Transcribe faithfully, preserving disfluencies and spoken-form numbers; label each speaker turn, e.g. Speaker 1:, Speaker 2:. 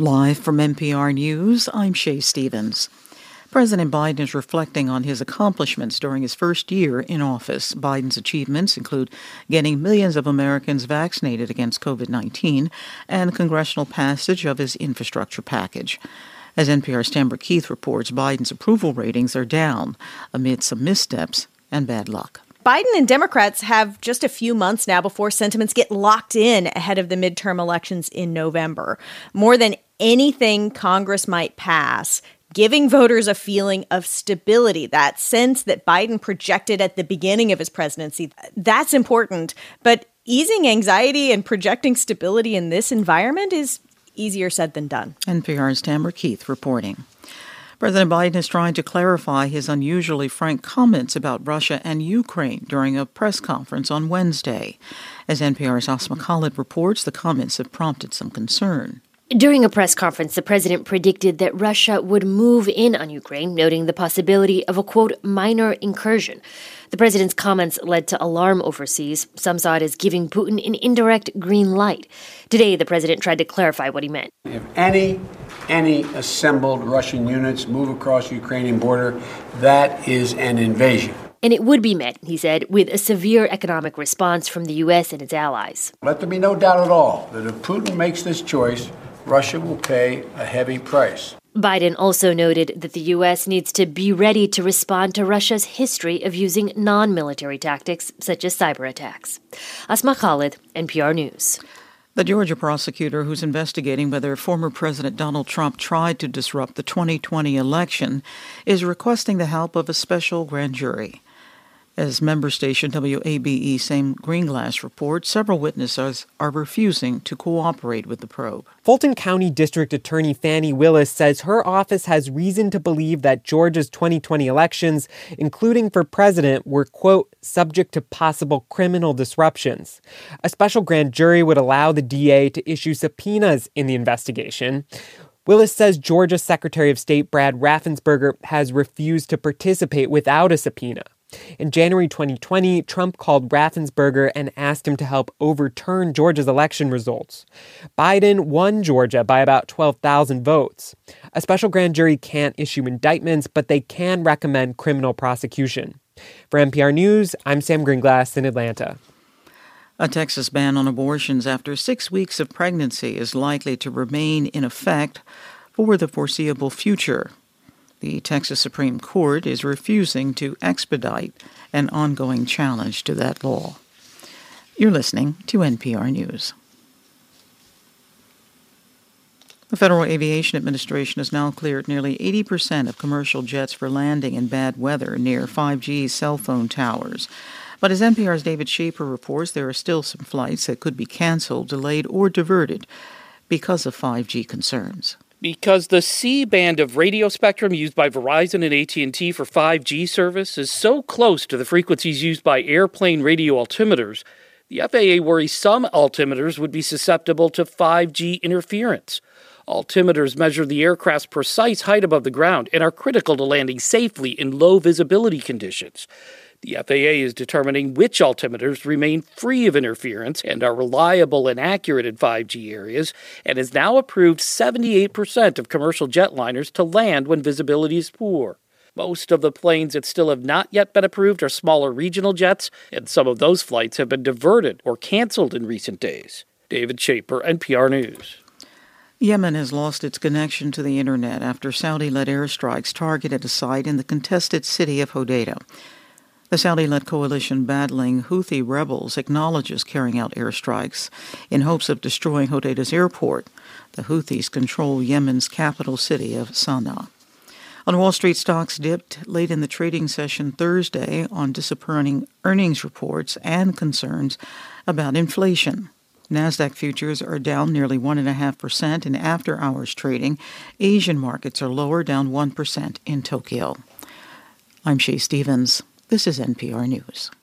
Speaker 1: Live from N P R News, I'm Shay Stevens. President Biden is reflecting on his accomplishments during his first year in office. Biden's achievements include getting millions of Americans vaccinated against covid nineteen and congressional passage of his infrastructure package. As N P R's Tamara Keith reports, Biden's approval ratings are down amid some missteps and bad luck.
Speaker 2: Biden and Democrats have just a few months now before sentiments get locked in ahead of the midterm elections in November. More than anything Congress might pass, giving voters a feeling of stability, that sense that Biden projected at the beginning of his presidency, that's important. But easing anxiety and projecting stability in this environment is easier said than done.
Speaker 1: N P R's Tamara Keith reporting. President Biden is trying to clarify his unusually frank comments about Russia and Ukraine during a press conference on Wednesday. As N P R's Asma Khalid reports, the comments have prompted some concern.
Speaker 3: During a press conference, the president predicted that Russia would move in on Ukraine, noting the possibility of a, quote, minor incursion. The president's comments led to alarm overseas. Some saw it as giving Putin an indirect green light. Today, the president tried to clarify what he meant.
Speaker 4: If any any assembled Russian units move across the Ukrainian border, that is an invasion.
Speaker 3: And it would be met, he said, with a severe economic response from the U S and its allies.
Speaker 4: Let there be no doubt at all that if Putin makes this choice, Russia will pay a heavy price.
Speaker 3: Biden also noted that the U S needs to be ready to respond to Russia's history of using non-military tactics, such as cyber attacks. Asma Khalid, N P R News.
Speaker 1: The Georgia prosecutor who's investigating whether former President Donald Trump tried to disrupt the twenty twenty election is requesting the help of a special grand jury. As member station W A B E Sam Greenglass reports, several witnesses are refusing to cooperate with the probe.
Speaker 5: Fulton County District Attorney Fannie Willis says her office has reason to believe that Georgia's twenty twenty elections, including for president, were, quote, subject to possible criminal disruptions. A special grand jury would allow the D A to issue subpoenas in the investigation. Willis says Georgia's Secretary of State Brad Raffensperger has refused to participate without a subpoena. In January twenty twenty, Trump called Raffensperger and asked him to help overturn Georgia's election results. Biden won Georgia by about twelve thousand votes. A special grand jury can't issue indictments, but they can recommend criminal prosecution. For N P R News, I'm Sam Greenglass in Atlanta.
Speaker 1: A Texas ban on abortions after six weeks of pregnancy is likely to remain in effect for the foreseeable future. The Texas Supreme Court is refusing to expedite an ongoing challenge to that law. You're listening to N P R News. The Federal Aviation Administration has now cleared nearly eighty percent of commercial jets for landing in bad weather near five G cell phone towers. But as N P R's David Schaefer reports, there are still some flights that could be canceled, delayed, or diverted because of five G concerns.
Speaker 6: Because the C-band of radio spectrum used by Verizon and A T and T for five G service is so close to the frequencies used by airplane radio altimeters, the F A A worries some altimeters would be susceptible to five G interference. Altimeters measure the aircraft's precise height above the ground and are critical to landing safely in low visibility conditions. The F A A is determining which altimeters remain free of interference and are reliable and accurate in five G areas, and has now approved seventy-eight percent of commercial jetliners to land when visibility is poor. Most of the planes that still have not yet been approved are smaller regional jets, and some of those flights have been diverted or canceled in recent days. David Schaefer, N P R News.
Speaker 1: Yemen has lost its connection to the internet after Saudi-led airstrikes targeted a site in the contested city of Hodeidah. The Saudi-led coalition battling Houthi rebels acknowledges carrying out airstrikes in hopes of destroying Hodeidah's airport. The Houthis control Yemen's capital city of Sana'a. On Wall Street, stocks dipped late in the trading session Thursday on disappointing earnings reports and concerns about inflation. NASDAQ futures are down nearly one point five percent in after-hours trading. Asian markets are lower, down one percent in Tokyo. I'm Shay Stevens. This is N P R News.